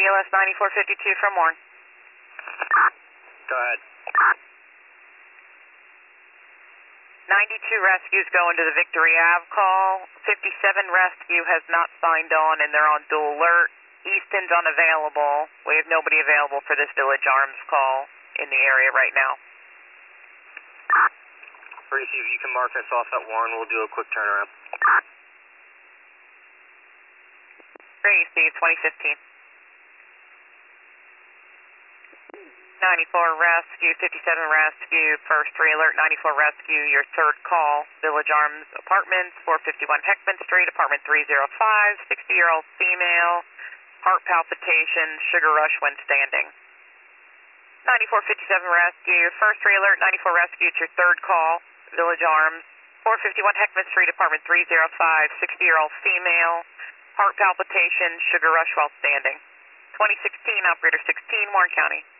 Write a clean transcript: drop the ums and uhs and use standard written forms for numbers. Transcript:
BLS 9452 from Warren. Go ahead. 92 rescues going to the Victory Ave call. 57 rescue has not signed on and they're on dual alert. Easton's unavailable. We have nobody available for this Village Arms call in the area right now. Reese, if you can mark us off at Warren, we'll do a quick turnaround. Great, Steve, 2015. 94 rescue, 57 rescue, first 3 alert, 94 rescue, your third call, Village Arms Apartments, 451 Heckman Street, apartment 305, 60-year-old female, heart palpitation, sugar rush when standing. 9457 rescue, first 3 alert, 94 rescue, it's your third call, Village Arms, 451 Heckman Street, apartment 305, 60-year-old female, heart palpitation, sugar rush while standing. 2016, operator 16, Warren County.